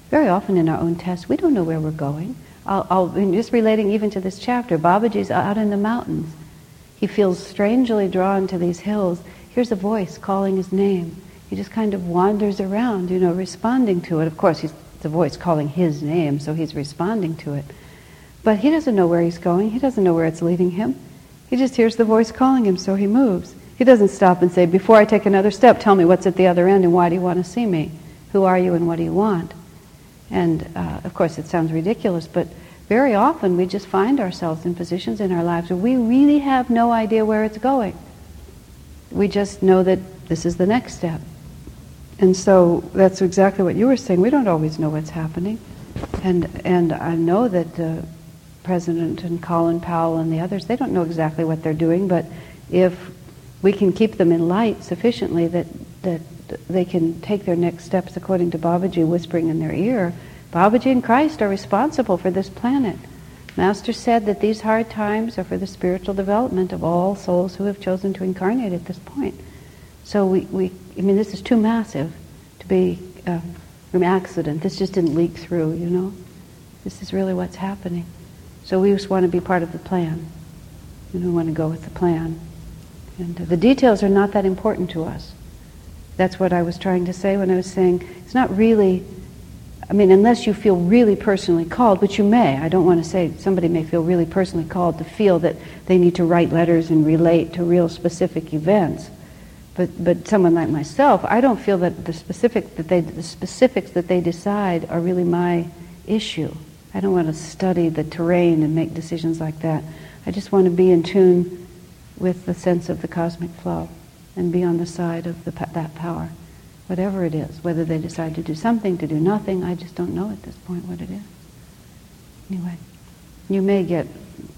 Very often in our own tests, we don't know where we're going. I'm just relating even to this chapter. Babaji's out in the mountains. He feels strangely drawn to these hills. Here's a voice calling his name. He just kind of wanders around, responding to it. Of course, it's the voice calling his name, so he's responding to it. But he doesn't know where he's going. He doesn't know where it's leading him. He just hears the voice calling him, so he moves. He doesn't stop and say, before I take another step, tell me what's at the other end and why do you want to see me? Who are you and what do you want? And of course, it sounds ridiculous, but very often we just find ourselves in positions in our lives where we really have no idea where it's going. We just know that this is the next step. And so that's exactly what you were saying. We don't always know what's happening. And I know that the President and Colin Powell and the others, they don't know exactly what they're doing, but if we can keep them in light sufficiently that they can take their next steps according to Babaji whispering in their ear, Babaji and Christ are responsible for this planet. Master said that these hard times are for the spiritual development of all souls who have chosen to incarnate at this point. So this is too massive to be an accident. This just didn't leak through, This is really what's happening. So we just want to be part of the plan. We want to go with the plan. And the details are not that important to us. That's what I was trying to say when I was saying it's not really, unless you feel really personally called, which you may. I don't want to say somebody may feel really personally called to feel that they need to write letters and relate to real specific events. But someone like myself, I don't feel that the specifics that they decide are really my issue. I don't want to study the terrain and make decisions like that. I just want to be in tune with the sense of the cosmic flow and be on the side of that power, whatever it is. Whether they decide to do something, to do nothing, I just don't know at this point what it is. Anyway, you may get...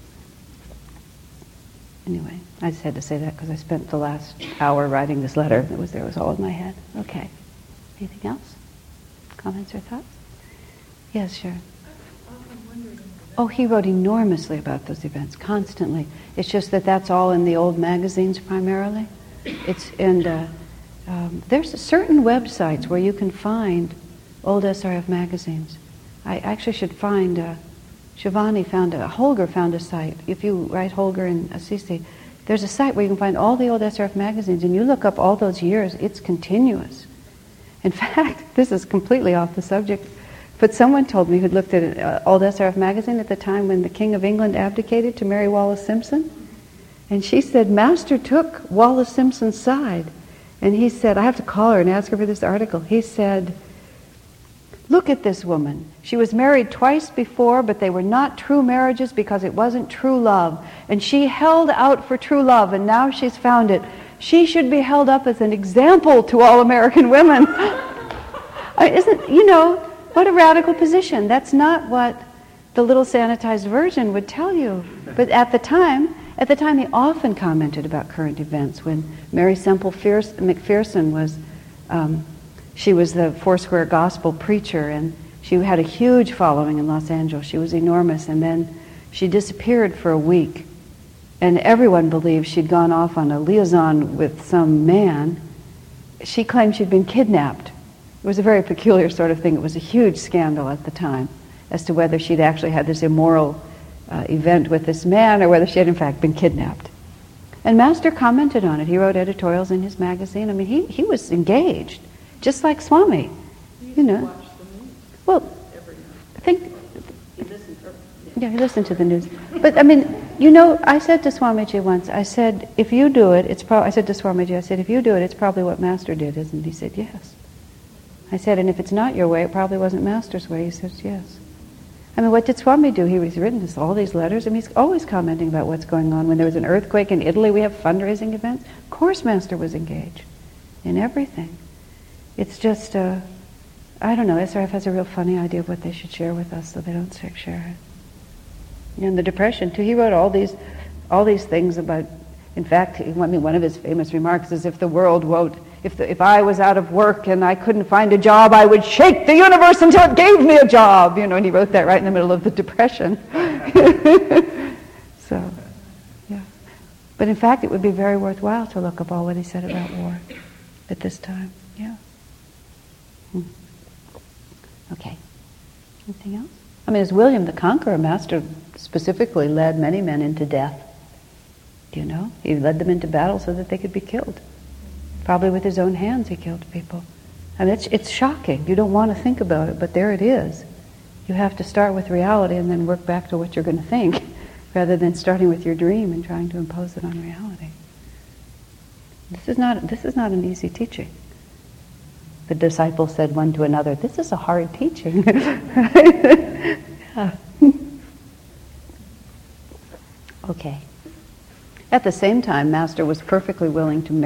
Anyway, I just had to say that because I spent the last hour writing this letter. It was all in my head. Okay. Anything else? Comments or thoughts? Yes, sure. Oh, he wrote enormously about those events, constantly. It's just that's all in the old magazines primarily. There's certain websites where you can find old SRF magazines. I actually should find... Holger found a site. If you write Holger in Assisi, there's a site where you can find all the old SRF magazines, and you look up all those years, it's continuous. In fact, this is completely off the subject, but someone told me who'd looked at an old SRF magazine at the time when the King of England abdicated to marry Wallace Simpson, and she said Master took Wallace Simpson's side, and he said, I have to call her and ask her for this article. He said, look at this woman. She was married twice before, but they were not true marriages because it wasn't true love. And she held out for true love, and now she's found it. She should be held up as an example to all American women. What a radical position. That's not what the little sanitized version would tell you. But at the time, he often commented about current events. When Mary Semple McPherson was... she was the Foursquare Gospel preacher, and she had a huge following in Los Angeles. She was enormous, and then she disappeared for a week, and everyone believed she'd gone off on a liaison with some man. She claimed she'd been kidnapped. It was a very peculiar sort of thing. It was a huge scandal at the time as to whether she'd actually had this immoral event with this man or whether she had in fact been kidnapped. And Master commented on it. He wrote editorials in his magazine. He was engaged. Just like Swami, Watch the news. Well, Every night. I think... He listened to the news. But, I said to Swamiji once, I said, if you do it, if you do it, it's probably what Master did, isn't it? He said, yes. I said, and if it's not your way, it probably wasn't Master's way. He says, yes. What did Swami do? He's written us all these letters, and he's always commenting about what's going on. When there was an earthquake in Italy, we have fundraising events. Of course Master was engaged in everything. It's just, I don't know, SRF has a real funny idea of what they should share with us, so they don't share it. And the Depression, too, he wrote all these things about, in fact, one of his famous remarks is, if the world won't, if I was out of work and I couldn't find a job, I would shake the universe until it gave me a job, and he wrote that right in the middle of the Depression. So, yeah. But in fact, it would be very worthwhile to look up all what he said about war at this time. Yeah. Okay. Anything else? I mean, as William the Conqueror, Master specifically led many men into death. Do you know? He led them into battle so that they could be killed. Probably with his own hands he killed people. And it's shocking. You don't want to think about it, but there it is. You have to start with reality and then work back to what you're going to think, rather than starting with your dream and trying to impose it on reality. This is not an easy teaching. The disciples said one to another, "This is a hard teaching." Yeah. Okay. At the same time, Master was perfectly willing to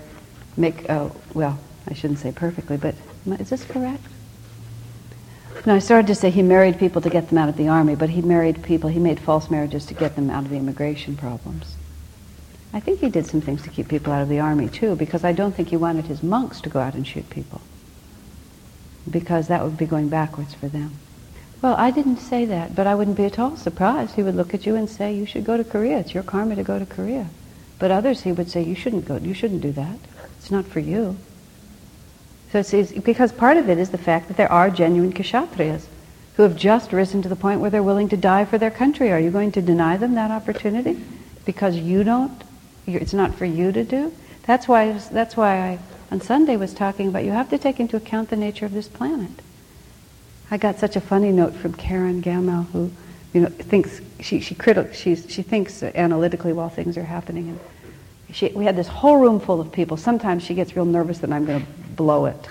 I shouldn't say perfectly, but is this correct? No, I started to say he married people to get them out of the army, but he made false marriages to get them out of the immigration problems. I think he did some things to keep people out of the army too, because I don't think he wanted his monks to go out and shoot people, because that would be going backwards for them. Well, I didn't say that, but I wouldn't be at all surprised. He would look at you and say, "You should go to Korea. It's your karma to go to Korea." But others, he would say, "You shouldn't go. You shouldn't do that. It's not for you." So it's because part of it is the fact that there are genuine kshatriyas who have just risen to the point where they're willing to die for their country. Are you going to deny them that opportunity because you don't? It's not for you to do. That's why I on Sunday was talking about you have to take into account the nature of this planet. I got such a funny note from Karen Gamel, who, thinks she thinks analytically while things are happening, and we had this whole room full of people. Sometimes she gets real nervous that I'm going to blow it,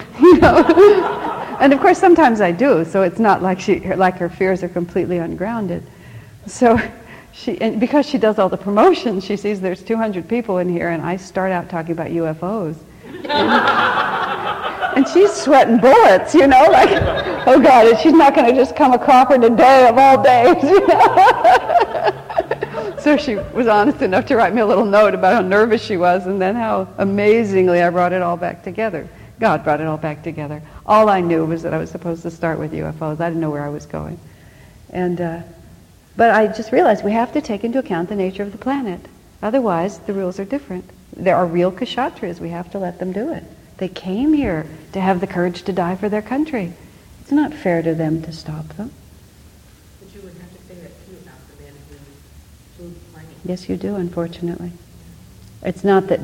and of course sometimes I do. So it's not like her fears are completely ungrounded. So and because she does all the promotions, she sees there's 200 people in here, and I start out talking about UFOs. And she's sweating bullets, like, oh God, she's not going to just come a cropper today of all days. So she was honest enough to write me a little note about how nervous she was, and then how amazingly I brought it all back together. God brought it all back together. All I knew was that I was supposed to start with UFOs. I didn't know where I was going. But I just realized we have to take into account the nature of the planet. Otherwise, the rules are different. There are real kshatriyas. We have to let them do it. They came here to have the courage to die for their country. It's not fair to them to stop them. But you would have to say that too about the man who flew the plane. Yes, you do, unfortunately. It's not that,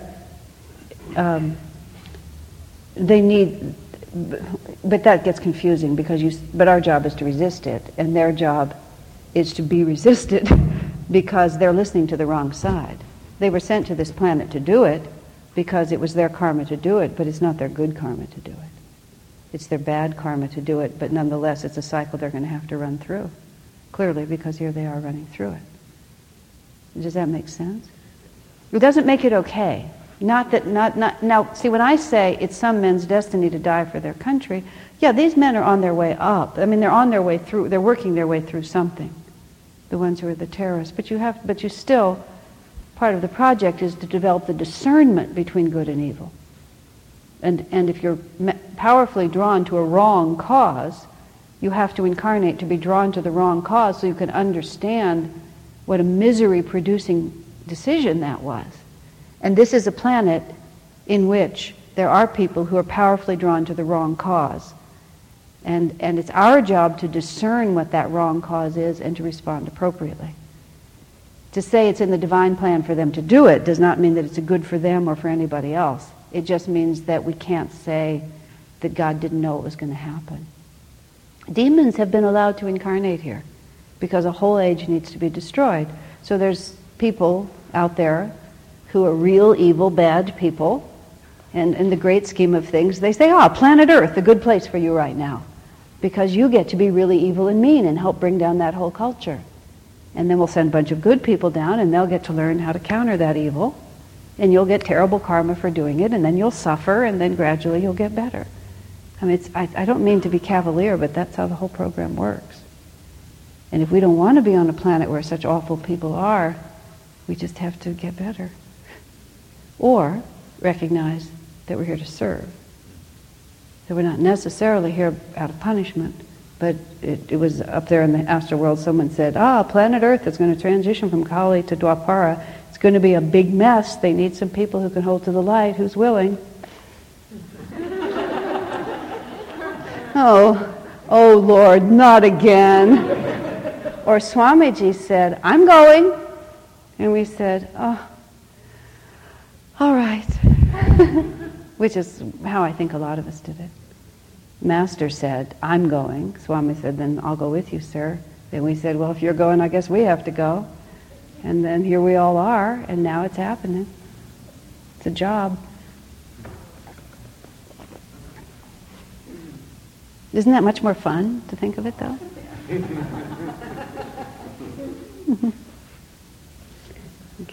they need, but that gets confusing but our job is to resist it, and their job is to be resisted because they're listening to the wrong side. They were sent to this planet to do it because it was their karma to do it, but it's not their good karma to do it. It's their bad karma to do it, but nonetheless it's a cycle they're going to have to run through. Clearly, because here they are running through it. Does that make sense? It doesn't make it okay. Not now, see, when I say it's some men's destiny to die for their country, yeah, these men are on their way up. I mean, they're on their way through, they're working their way through something, the ones who are the terrorists. But you still, part of the project is to develop the discernment between good and evil. And if you're powerfully drawn to a wrong cause, you have to incarnate to be drawn to the wrong cause so you can understand what a misery-producing decision that was. And this is a planet in which there are people who are powerfully drawn to the wrong cause. And it's our job to discern what that wrong cause is and to respond appropriately. To say it's in the divine plan for them to do it does not mean that it's good for them or for anybody else. It just means that we can't say that God didn't know it was going to happen. Demons have been allowed to incarnate here because a whole age needs to be destroyed. So there's people out there who are real evil, bad people, and in the great scheme of things, they say, planet Earth, a good place for you right now, because you get to be really evil and mean and help bring down that whole culture. And then we'll send a bunch of good people down, and they'll get to learn how to counter that evil, and you'll get terrible karma for doing it, and then you'll suffer, and then gradually you'll get better. I mean, I don't mean to be cavalier, but that's how the whole program works. And if we don't want to be on a planet where such awful people are, we just have to get better. Or recognize that we're here to serve. That we're not necessarily here out of punishment, but it was up there in the astral world, someone said, planet Earth is going to transition from Kali to Dwapara. It's going to be a big mess. They need some people who can hold to the light, who's willing. "Oh Lord, not again." Or Swamiji said, "I'm going." And we said, "Oh, all right." Which is how I think a lot of us did it. Master said, "I'm going." Swami said, "Then I'll go with you, sir." Then we said, "Well, if you're going, I guess we have to go." And then here we all are, and now it's happening. It's a job. Isn't that much more fun to think of it, though? Okay.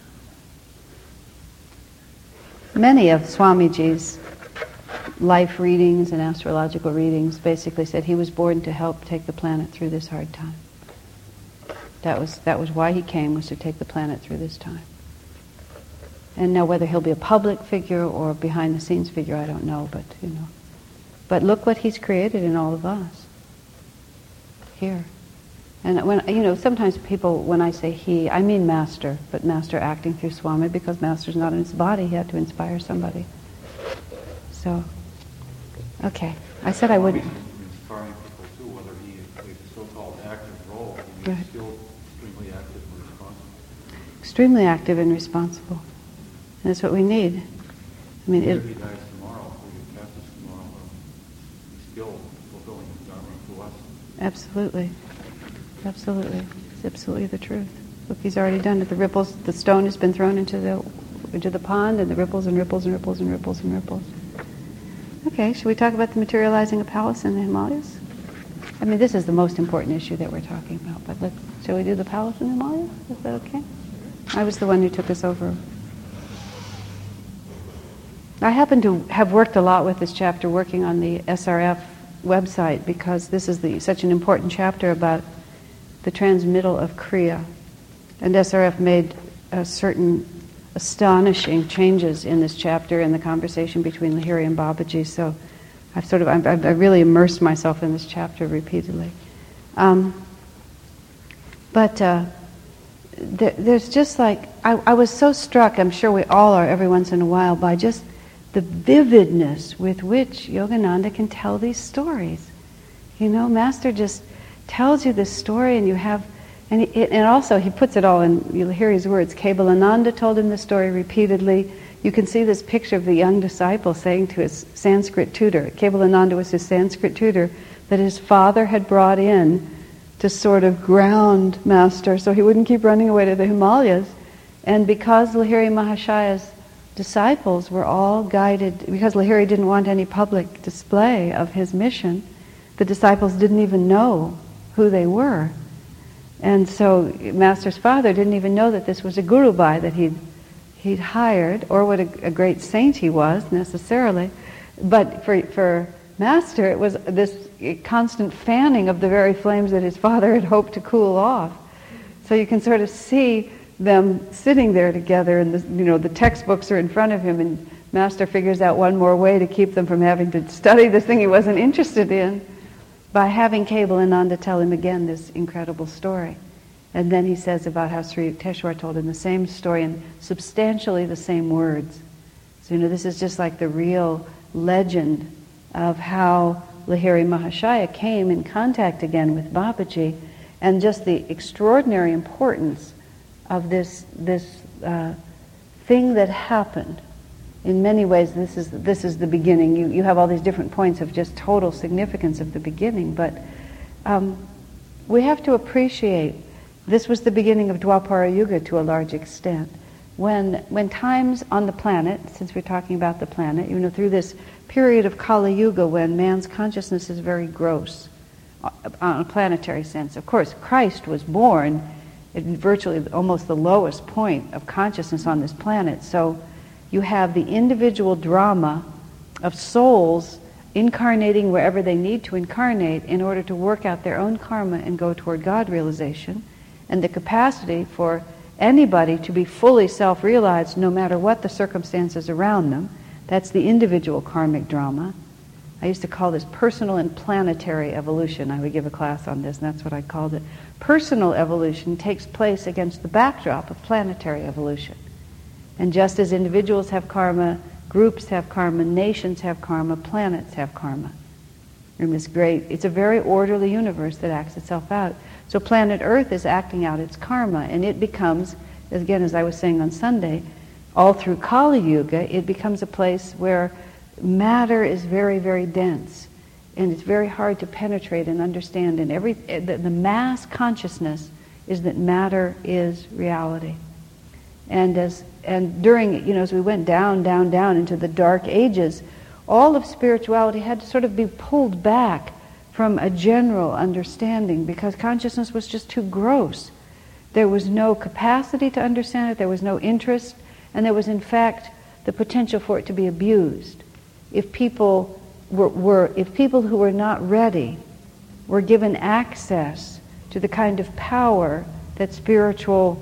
Many of Swamiji's life readings and astrological readings basically said he was born to help take the planet through this hard time. That was why he came, was to take the planet through this time. And now whether he'll be a public figure or behind the scenes figure, I don't know, but you know. But look what he's created in all of us. Here. And when sometimes people, when I say he, I mean Master, but Master acting through Swami, because Master's not in his body, he had to inspire somebody. So, okay. I said I wouldn't. Inspiring people too, whether he plays a so-called active role, he is still extremely active and responsible. Extremely active and responsible. And that's what we need. I mean, if he dies tomorrow, or he passes tomorrow, he's still fulfilling his dharma to us. Absolutely. Absolutely. It's absolutely the truth. Look, he's already done it. The ripples, the stone has been thrown into the pond, and the ripples and ripples and ripples and ripples and ripples. Okay, should we talk about the materializing of palace in the Himalayas? I mean, this is the most important issue that we're talking about, but shall we do the palace in the Himalayas? Is that okay? I was the one who took us over. I happen to have worked a lot with this chapter, working on the SRF website, because this is such an important chapter about the transmittal of Kriya. And SRF made certain astonishing changes in this chapter in the conversation between Lahiri and Babaji. So I've really immersed myself in this chapter repeatedly. There's just like, I was so struck, I'm sure we all are every once in a while, by just the vividness with which Yogananda can tell these stories. You know, Master just tells you this story, and you have, and also he puts it all in, you'll hear his words. Kevalananda told him the story repeatedly. You can see this picture of the young disciple saying to his Sanskrit tutor, Kevalananda was his Sanskrit tutor, that his father had brought in to sort of ground Master so he wouldn't keep running away to the Himalayas. And because Lahiri Mahashaya's disciples were all guided, because Lahiri didn't want any public display of his mission, the disciples didn't even know who they were. And so Master's father didn't even know that this was a Guru Bhai that he'd hired, or what a great saint he was necessarily. But for Master, it was this constant fanning of the very flames that his father had hoped to cool off. So you can sort of see them sitting there together, and the textbooks are in front of him, and Master figures out one more way to keep them from having to study this thing he wasn't interested in, by having Kevalananda tell him again this incredible story. And then he says about how Sri Yukteswar told him the same story in substantially the same words. So this is just like the real legend of how Lahiri Mahashaya came in contact again with Babaji, and just the extraordinary importance of this thing that happened. In many ways, this is the beginning. You have all these different points of just total significance of the beginning, but we have to appreciate this was the beginning of Dwapara Yuga to a large extent. When times on the planet, since we're talking about the planet, through this period of Kali Yuga when man's consciousness is very gross, on a planetary sense. Of course, Christ was born at virtually almost the lowest point of consciousness on this planet, so you have the individual drama of souls incarnating wherever they need to incarnate in order to work out their own karma and go toward God realization, and the capacity for anybody to be fully self-realized no matter what the circumstances around them. That's the individual karmic drama. I used to call this personal and planetary evolution. I would give a class on this, and that's what I called it. Personal evolution takes place against the backdrop of planetary evolution. And just as individuals have karma, groups have karma, nations have karma, planets have karma. in this great, it's a very orderly universe that acts itself out. So planet Earth is acting out its karma, and it becomes, again, as I was saying on Sunday, all through Kali Yuga, it becomes a place where matter is very, very dense, and it's very hard to penetrate and understand. And the mass consciousness is that matter is reality. And during, as we went down into the dark ages, all of spirituality had to sort of be pulled back from a general understanding because consciousness was just too gross. There was no capacity to understand it, there was no interest, and there was in fact the potential for it to be abused. If people who were not ready were given access to the kind of power that spiritual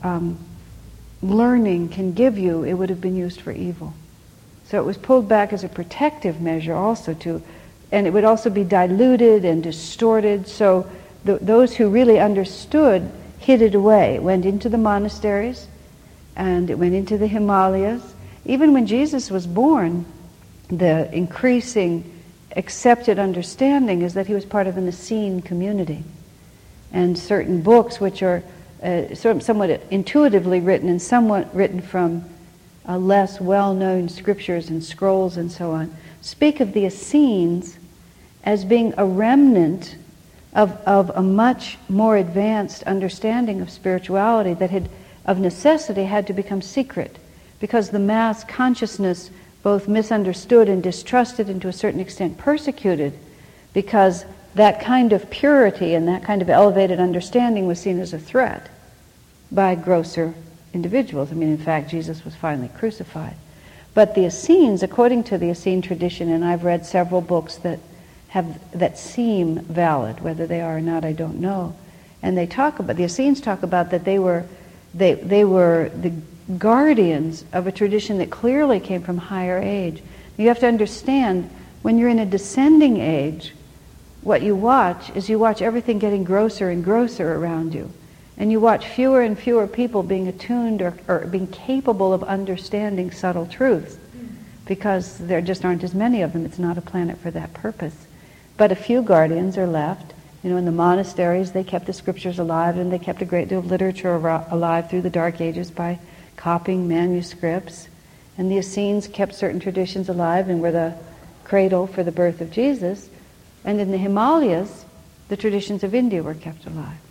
learning can give you, it would have been used for evil. So it was pulled back as a protective measure also and it would also be diluted and distorted. So those who really understood hid it away. It went into the monasteries and it went into the Himalayas. Even when Jesus was born, the increasing accepted understanding is that he was part of an Essene community. And certain books which are somewhat intuitively written and somewhat written from less well-known scriptures and scrolls and so on, speak of the Essenes as being a remnant of a much more advanced understanding of spirituality that had, of necessity, had to become secret because the mass consciousness both misunderstood and distrusted and to a certain extent persecuted because that kind of purity and that kind of elevated understanding was seen as a threat by grosser individuals. I mean, in fact, Jesus was finally crucified. But the Essenes, according to the Essene tradition, and I've read several books that seem valid, whether they are or not, I don't know. And the Essenes talk about that they were the guardians of a tradition that clearly came from higher age. You have to understand, when you're in a descending age, what you watch is everything getting grosser and grosser around you. And you watch fewer and fewer people being attuned or being capable of understanding subtle truths because there just aren't as many of them. It's not a planet for that purpose. But a few guardians are left. In the monasteries, they kept the scriptures alive and they kept a great deal of literature alive through the Dark Ages by copying manuscripts. And the Essenes kept certain traditions alive and were the cradle for the birth of Jesus. And in the Himalayas, the traditions of India were kept alive.